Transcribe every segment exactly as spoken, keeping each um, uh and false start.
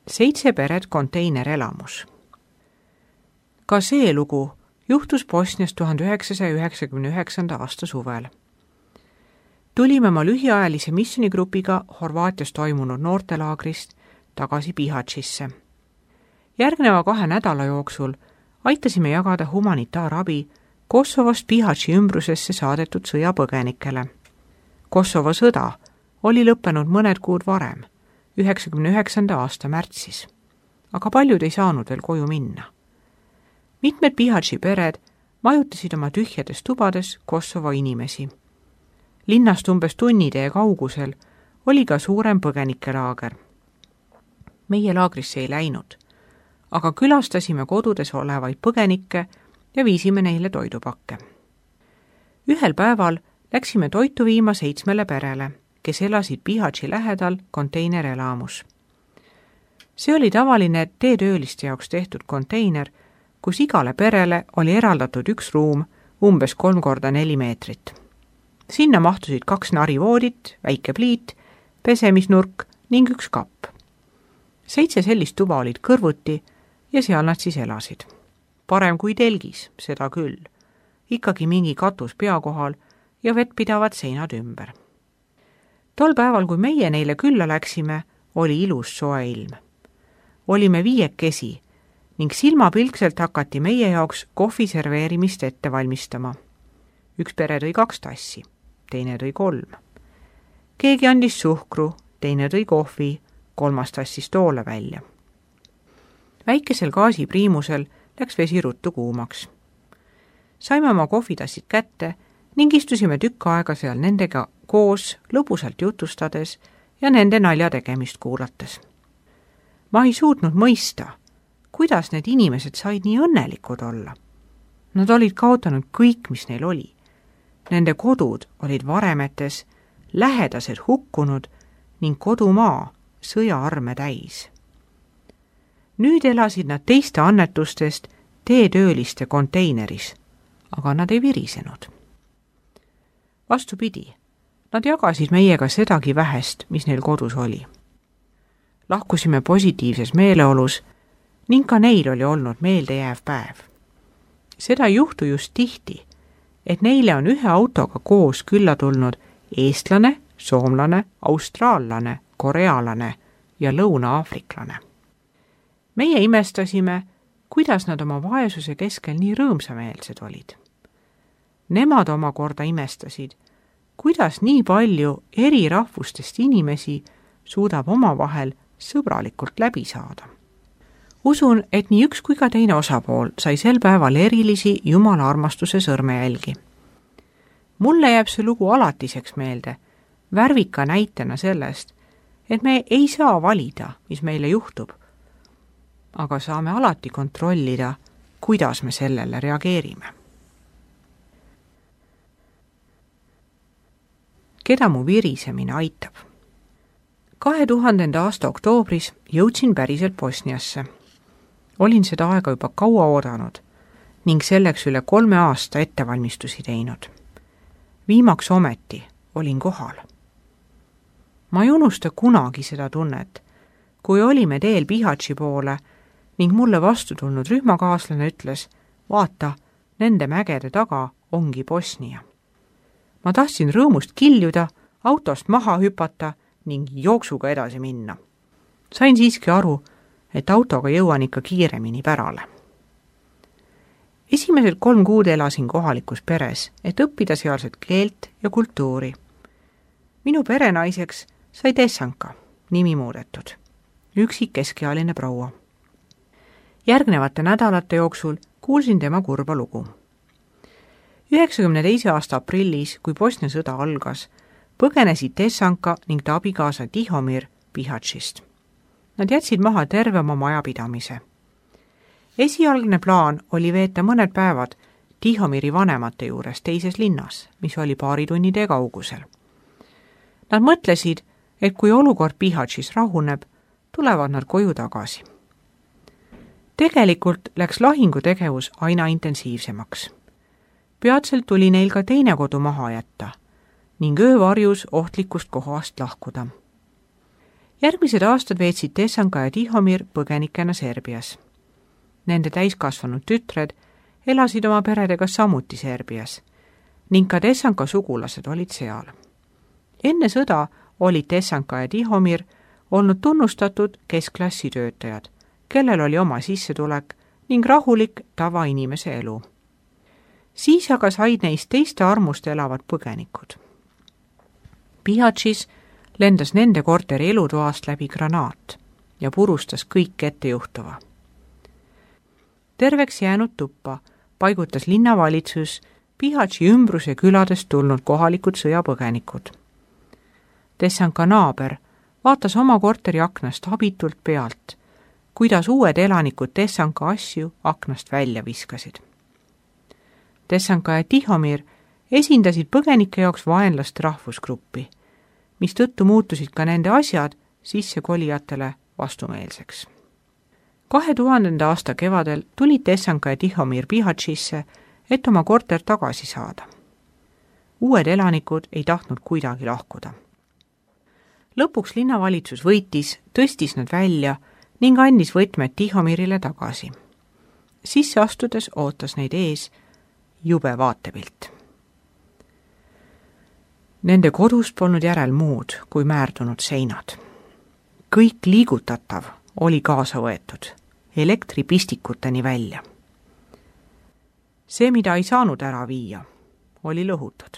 seitse peret konteinerelamus. Ka see lugu juhtus Bosnias tuhande üheksasaja üheksakümne üheksanda aasta suvel. Tulime oma lühiajalise missionigrupiga Horvaatias toimunud noortelaagrist tagasi Bihaćisse. Järgneva kahe nädala jooksul aitasime jagada humanitaarabi Kosovost Bihaći ümbrusesse saadetud sõjapõgenikele. Kosovo sõda oli lõppenud mõned kuud varem, üheksakümne üheksanda aasta märtsis, aga paljud ei saanud veel koju minna. Mitmed Bihaći pered majutasid oma tühjades tubades Kosovo inimesi. Linnast umbes tunnitee kaugusel oli ka suurem põgenikelaager. Meie laagrisse ei läinud, aga külastasime kodudes olevaid põgenikke ja viisime neile toidupakke. Ühel päeval läksime toitu viima seitsmele perele, kes elasid Bihaći lähedal konteinerelamus. See oli tavaline teetööliste jaoks tehtud konteiner, kus igale perele oli eraldatud üks ruum umbes kolm korda neli meetrit. Sinna mahtusid kaks narivoodit, väike pliit, pesemisnurk ning üks kapp. Seitse sellist tuba olid kõrvuti ja seal nad siis elasid. Parem kui telgis, seda küll. Ikkagi mingi katus pea kohal ja vettpidavad seinad ümber. Tol päeval, kui meie neile külla läksime, oli ilus soe ilm. Olime viiekesi ning silmapilkselt hakati meie jaoks kohvi serveerimist ette valmistama. Üks pere tõi kaks tassi, teine tõi kolm. Keegi andis suhkru, teine tõi kohvi, kolmas tassis toole välja. Väikesel gaasipriimusel läks vesi ruttu kuumaks. Saime oma kohvitassid kätte ning istusime tükk aega seal nendega koos lõbusalt jutustades ja nende nalja tegemist kuulates. Ma ei suutnud mõista, kuidas need inimesed said nii õnnelikud olla. Nad olid kaotanud kõik, mis neil oli. Nende kodud olid varemetes, lähedased hukkunud ning kodumaa sõjaarme täis. Nüüd elasid nad teiste annetustest teetööliste konteineris, aga nad ei virisenud. Vastupidi, nad jagasid meiega sedagi vähest, mis neil kodus oli. Lahkusime positiivses meeleolus ning ka neil oli olnud meeldejääv päev. Seda ei juhtu just tihti, et neile on ühe autoga koos külla tulnud eestlane, soomlane, austraallane, korealane ja lõuna-aafriklane. Meie imestasime, kuidas nad oma vaesuse keskel nii rõõmsameelsed olid. Nemad omakorda imestasid, kuidas nii palju eri rahvustest inimesi suudab omavahel sõbralikult läbi saada. Usun, et nii üks kui ka teine osapool sai sel päeval erilisi Jumala armastuse sõrmejälgi. Mulle jääb see lugu alatiseks meelde, värvika näitena sellest, et me ei saa valida, mis meile juhtub, aga saame alati kontrollida, kuidas me sellele reageerime. Keda mu virisemine aitab? kahe tuhandenda aasta oktoobris jõudsin päriselt Bosniasse. Olin seda aega juba kaua oodanud ning selleks üle kolme aasta ettevalmistusi teinud. Viimaks ometi olin kohal. Ma ei unusta kunagi seda tunnet, kui olime teel Bihaći poole ning mulle vastu tulnud rühmakaaslane ütles, vaata, nende mägede taga ongi Bosnia. Ma tahtsin rõõmust kiljuda, autost maha hüpata ning jooksuga edasi minna. Sain siiski aru, et autoga jõuan ikka kiiremini pärale. Esimesed kolm kuud elasin kohalikus peres, et õppida sealset keelt ja kultuuri. Minu perenaiseks sai Tessanka, nimi muudetud, üksik keskealine proua. Järgnevate nädalate jooksul kuulsin tema kurba lugu. üheksakümne teise aasta aprillis, kui Bosnia sõda algas, põgenesid Tessanka ning ta abikaasa Tihomir Bihaćist. Nad jätsid maha terve oma majapidamise. Esialgne plaan oli veeta mõned päevad Tihomiri vanemate juures teises linnas, mis oli paari tunnitee kaugusel. Nad mõtlesid, et kui olukord Bihaćis rahuneb, tulevad nad koju tagasi. Tegelikult läks lahingutegevus aina intensiivsemaks. Peatselt tuli neil ka teine kodu maha jätta ning öövarjus ohtlikust kohast lahkuda. Järgmised aastad veetsid Tessanka ja Tihomir põgenikena Serbias. Nende täiskasvanud tütred elasid oma peredega samuti Serbias ning ka Tessanka sugulased olid seal. Enne sõda olid Tessanka ja Tihomir olnud tunnustatud keskklassi töötajad, kellel oli oma sissetulek ning rahulik tavainimese elu. Siis aga said neist teiste armust elavad põgenikud. Bihaćis lendas nende korteri elutoast läbi granaat ja purustas kõik ettejuhtuva. Terveks jäänud tuppa paigutas linnavalitsus Bihaći ümbruse küladest tulnud kohalikud sõjapõgenikud. Tessanka naaber vaatas oma korteri aknast abitult pealt, kuidas uued elanikud Tessanka asju aknast välja viskasid. Tessanka ja Tihomir esindasid põgenike jaoks vaenlast rahvusgruppi, mis tõttu muutusid ka nende asjad sissekolijatele vastumeelseks. kahe tuhandenda aasta kevadel tulid Tessanka ja Tihomir Bihaćisse, et oma korter tagasi saada. Uued elanikud ei tahtnud kuidagi lahkuda. Lõpuks linnavalitsus võitis, tõstis nad välja ning andis võtmed Tihomirile tagasi. Sisse astudes ootas neid ees jube vaatepilt. Nende kodus polnud järel muud kui määrdunud seinad. Kõik liigutatav oli kaasa võetud, elektripistikuteni välja. See, mida ei saanud ära viia, oli lõhutud.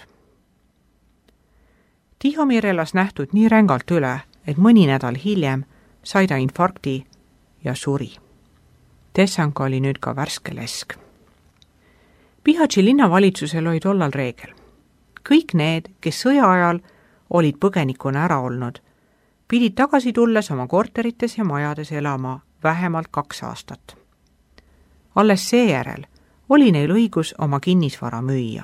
Tihomir elas nähtud nii rängalt üle, et mõni nädal hiljem sai ta infarkti ja suri. Tessanka oli nüüd ka värske lesk. Bihaći linnavalitsusel oli tollal reegel. Kõik need, kes sõja ajal olid põgenikuna ära olnud, pidid tagasi tulles oma korterites ja majades elama vähemalt kaks aastat. Alles seejärel oli neil õigus oma kinnisvara müüa.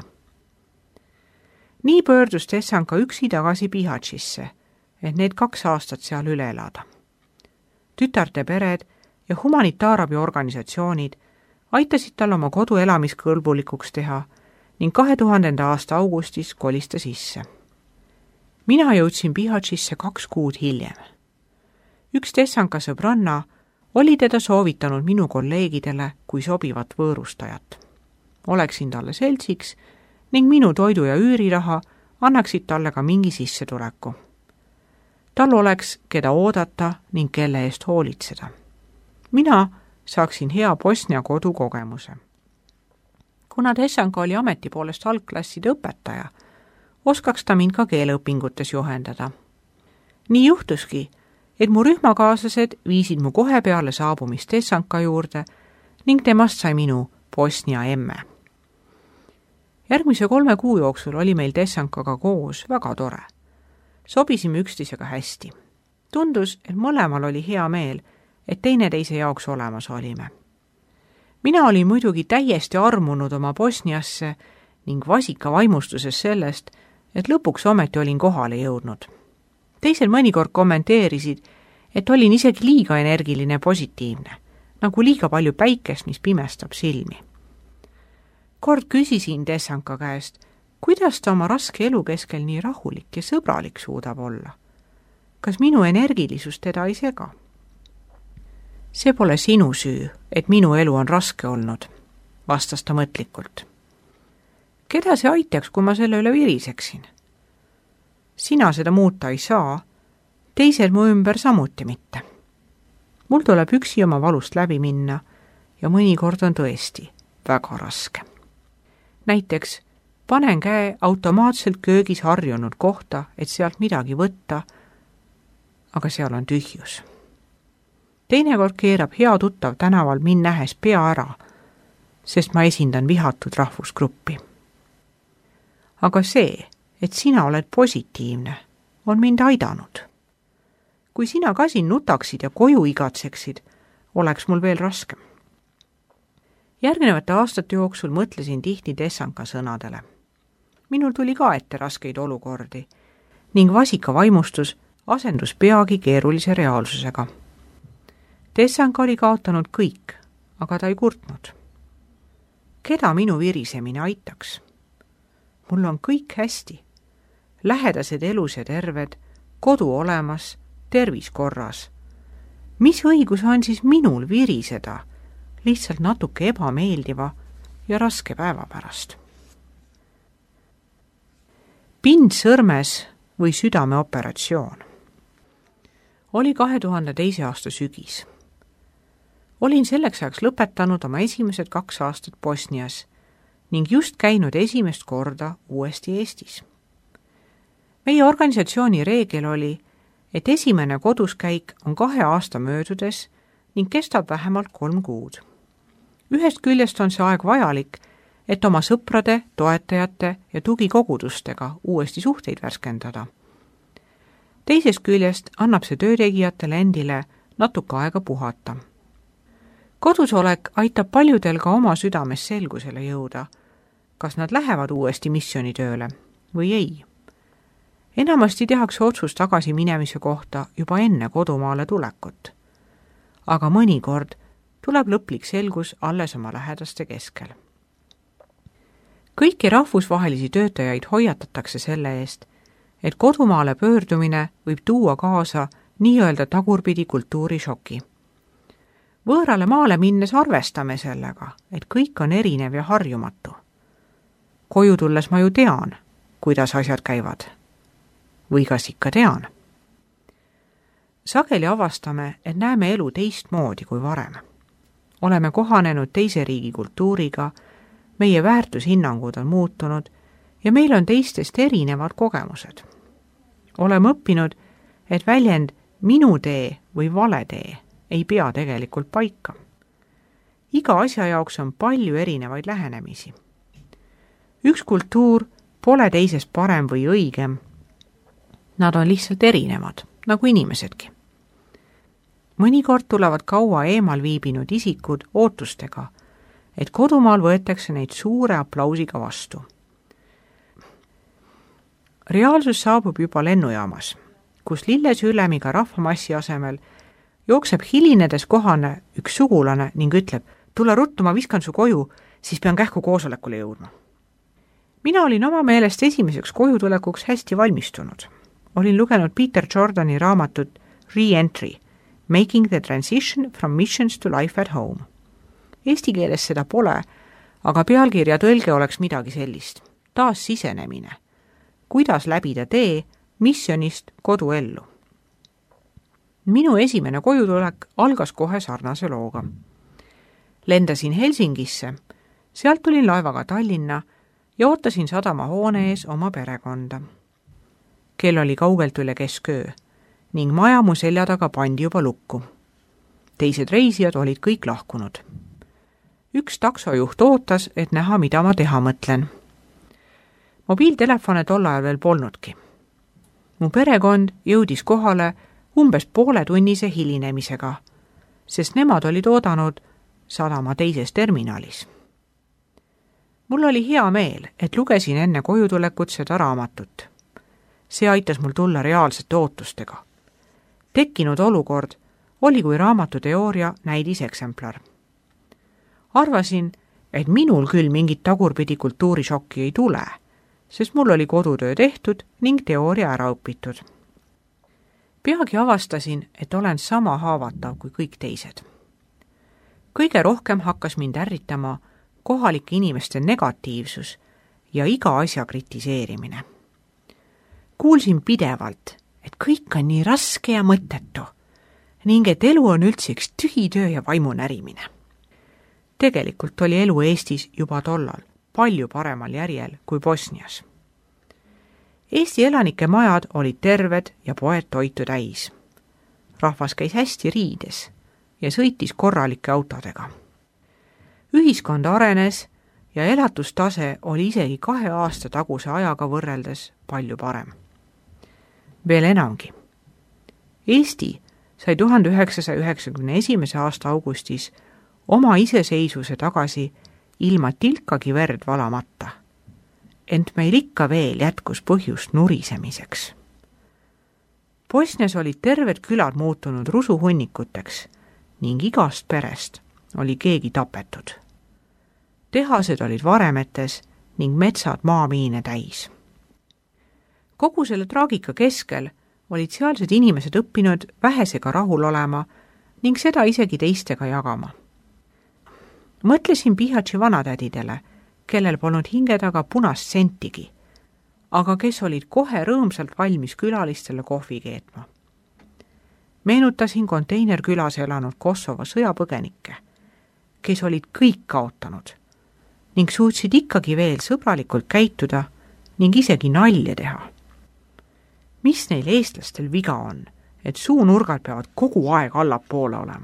Nii pöördus Tessanka üksi tagasi Bihaćisse, et need kaks aastat seal üle elada. Tütarte pered ja humanitaarabiorganisatsioonid aitasid tal oma kodu elamiskõlbulikuks teha ning kahe tuhandenda aasta augustis kolis ta sisse. Mina jõudsin Bihaćisse kaks kuud hiljem. Üks Tessanka sõbranna oli teda soovitanud minu kolleegidele kui sobivat võõrustajat. Oleksin talle seltsiks ning minu toidu ja üüriraha annaksid talle ka mingi sissetuleku. Tal oleks, keda oodata ning kelle eest hoolitseda. Mina saaksin hea Bosnia kodukogemuse. Kuna Tessanka oli ameti poolest algklasside õpetaja, oskaks ta mind ka keeleõpingutes juhendada. Nii juhtuski, et mu rühmakaaslased viisid mu kohe peale saabumist Tessanka juurde ning temast sai minu Bosnia emme. Järgmise kolme kuu jooksul oli meil Tessankaga koos väga tore. Sobisime üksteisega hästi. Tundus, et mõlemal oli hea meel, et teineteise jaoks olemas olime. Mina olin muidugi täiesti armunud oma Bosniasse ning vasika vaimustuses sellest, et lõpuks ometi olin kohale jõudnud. Teised mõnikord kommenteerisid, et olin isegi liiga energiline positiivne, nagu liiga palju päikest, mis pimestab silmi. Kord küsisin Tessanka käest, kuidas ta oma raske elu keskel nii rahulik ja sõbralik suudab olla. Kas minu energilisus teda ei sega? See pole sinu süü, et minu elu on raske olnud, vastas ta mõtlikult. Keda see aitaks, kui ma selle üle viriseksin? Sina seda muuta ei saa, teised mu ümber samuti mitte. Mul tuleb üksi oma valust läbi minna ja mõnikord on tõesti väga raske. Näiteks panen käe automaatselt köögis harjunud kohta, et sealt midagi võtta, aga seal on tühjus. Teinekord keerab hea tuttav tänaval mind nähes pea ära, sest ma esindan vihatud rahvusgruppi. Aga see, et sina oled positiivne, on mind aidanud. Kui sina ka siin nutaksid ja koju igatseksid, oleks mul veel raskem. Järgnevate aastate jooksul mõtlesin tihti Tessanka sõnadele. Minul tuli ka ette raskeid olukordi ning vasika vaimustus asendus peagi keerulise reaalsusega. Tessanka oli kaotanud kõik, aga ta ei kurtnud. Keda minu virisemine aitaks? Mul on kõik hästi. Lähedased elus ja terved, kodu olemas, tervis korras. Mis õigus on siis minul viriseda lihtsalt natuke ebameeldiva ja raske päeva pärast? Pind sõrmes või südameoperatsioon. Oli kahe tuhande teise aasta sügis. Olin selleks ajaks lõpetanud oma esimesed kaks aastat Bosnias ning just käinud esimest korda uuesti Eestis. Meie organisatsiooni reegel oli, et esimene koduskäik on kahe aasta möödudes ning kestab vähemalt kolm kuud. Ühest küljest on see aeg vajalik, et oma sõprade, toetajate ja tugikogudustega uuesti suhteid värskendada. Teisest küljest annab see töötegijatele endile natuke aega puhata. Kodusolek aitab paljudel ka oma südames selgusele jõuda, kas nad lähevad uuesti missioonitööle või ei. Enamasti tehakse otsus tagasi minemise kohta juba enne kodumaale tulekut. Aga mõnikord tuleb lõplik selgus alles oma lähedaste keskel. Kõiki rahvusvahelisi töötajaid hoiatatakse selle eest, et kodumaale pöördumine võib tuua kaasa nii-öelda tagurpidi kultuurishoki. Võõrale maale minnes arvestame sellega, et kõik on erinev ja harjumatu. Koju tulles ma ju tean, kuidas asjad käivad. Või kas ikka tean? Sageli avastame, et näeme elu teistmoodi kui varem. Oleme kohanenud teise riigi kultuuriga, meie väärtushinnangud on muutunud ja meil on teistest erinevad kogemused. Oleme õppinud, et väljend minu tee või vale tee ei pea tegelikult paika. Iga asja jaoks on palju erinevaid lähenemisi. Üks kultuur pole teisest parem või õigem. Nad on lihtsalt erinevad, nagu inimesedki. Mõnikord tulevad kaua eemal viibinud isikud ootustega, et kodumaal võetakse neid suure aplausiga vastu. Reaalsus saabub juba lennujaamas, kus lillesüllemiga rahvamassi asemel jookseb hilinedes kohane üks sugulane ning ütleb, tule ruttu, ma viskan su koju, siis pean kähku koosolekule jõudma. Mina olin oma meelest esimeseks kojutulekuks hästi valmistunud. Olin lugenud Peter Jordani raamatut Re-Entry, Making the Transition from Missions to Life at Home. Eesti keeles seda pole, aga pealkirja tõlge oleks midagi sellist. Taas sisenemine. Kuidas läbida tee missionist koduellu. Minu esimene kojutulek algas kohe sarnase looga. Lendasin Helsingisse, sealt tulin laevaga Tallinna ja ootasin sadamahoone ees oma perekonda. Kell oli kaugelt üle kesköö ning maja mu selja taga pandi juba lukku. Teised reisijad olid kõik lahkunud. Üks taksojuht ootas, et näha, mida ma teha mõtlen. Mobiiltelefone tol ajal veel polnudki. Mu perekond jõudis kohale umbes poole tunnise hilinemisega, sest nemad olid oodanud sadama teises terminalis. Mul oli hea meel, et lugesin enne kojutulekut seda raamatut. See aitas mul tulla reaalsete ootustega. Tekkinud olukord oli kui raamatu teooria näidiseksemplar. Arvasin, et minul küll mingit tagurpidi kultuurishokki ei tule, sest mul oli kodutöö tehtud ning teooria ära õpitud. Peagi avastasin, et olen sama haavatav kui kõik teised. Kõige rohkem hakkas mind ärritama kohalike inimeste negatiivsus ja iga asja kritiseerimine. Kuulsin pidevalt, et kõik on nii raske ja mõttetu ning et elu on üldse üks tühi töö ja vaimu närimine. Tegelikult oli elu Eestis juba tollal palju paremal järjel kui Bosnias. Eesti elanike majad olid terved ja poed toitu täis. Rahvas käis hästi riides ja sõitis korralike autodega. Ühiskond arenes ja elatustase oli isegi kahe aasta taguse ajaga võrreldes palju parem. Veel enamgi. Eesti sai tuhande üheksasaja üheksakümne esimese aasta augustis oma iseseisvuse tagasi ilma tilkagi verd valamata. Ent meil ikka veel jätkus põhjust nurisemiseks. Bosnias olid terved külad muutunud rusuhunnikuteks ning igast perest oli keegi tapetud. Tehased olid varemetes ning metsad maamiine täis. Kogu selle traagika keskel olid sealsed inimesed õppinud vähesega rahul olema ning seda isegi teistega jagama. Mõtlesin Pihatši vanatädidele, kellel polnud hinge taga punast sentigi, aga kes olid kohe rõõmsalt valmis külalistele kohvi keetma. Meenutasin konteinerkülas elanud Kosovo sõjapõgenikke, kes olid kõik kaotanud ning suutsid ikkagi veel sõbralikult käituda ning isegi nalja teha. Mis neil eestlastel viga on, et suunurgad peavad kogu aeg allapoole olema?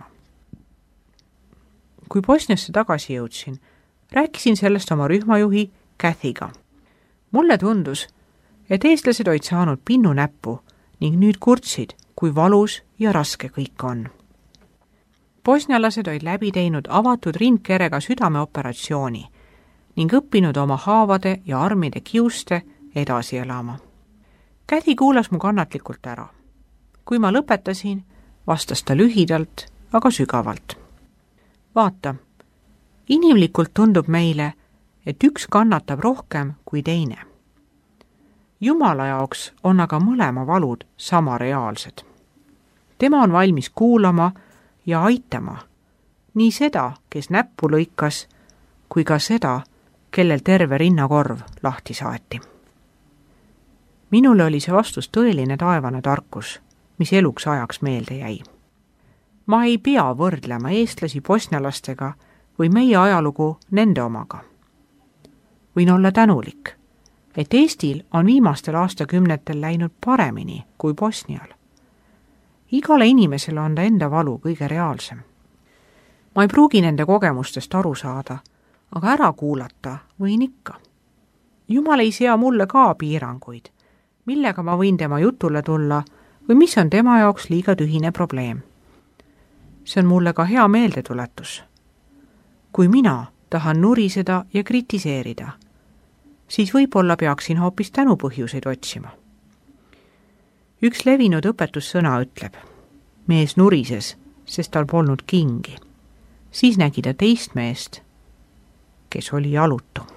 Kui Bosniasse tagasi jõudsin, rääkisin sellest oma rühmajuhi Kathyga. Mulle tundus, et eestlased olid saanud pinnu näppu ning nüüd kurtsid, kui valus ja raske kõik on. Bosnialased olid läbi teinud avatud rindkerega südameoperatsiooni ning õppinud oma haavade ja armide kiuste edasi elama. Kathy kuulas mu kannatlikult ära. Kui ma lõpetasin, vastas ta lühidalt, aga sügavalt. Vaata, inimlikult tundub meile, et üks kannatab rohkem kui teine. Jumala jaoks on aga mõlema valud sama reaalsed. Tema on valmis kuulama ja aitama nii seda, kes näppu lõikas, kui ka seda, kellel terve rinnakorv lahti saati. Minule oli see vastus tõeline taevane tarkus, mis eluks ajaks meelde jäi. Ma ei pea võrdlema eestlasi bosnialastega või meie ajalugu nende omaga. Võin olla tänulik, et Eestil on viimastel aastakümnetel läinud paremini kui Bosnial. Igale inimesele on ta enda valu kõige reaalsem. Ma ei pruugi nende kogemustest aru saada, aga ära kuulata võin ikka. Jumal ei sea mulle ka piiranguid, millega ma võin tema jutule tulla või mis on tema jaoks liiga tühine probleem. See on mulle ka hea meeldetuletus. Kui mina tahan nuriseda ja kritiseerida, siis võib-olla peaksin hoopis tänupõhjuseid otsima. Üks levinud õpetussõna ütleb, mees nurises, sest tal polnud kingi. Siis nägi ta teist meest, kes oli jalutu.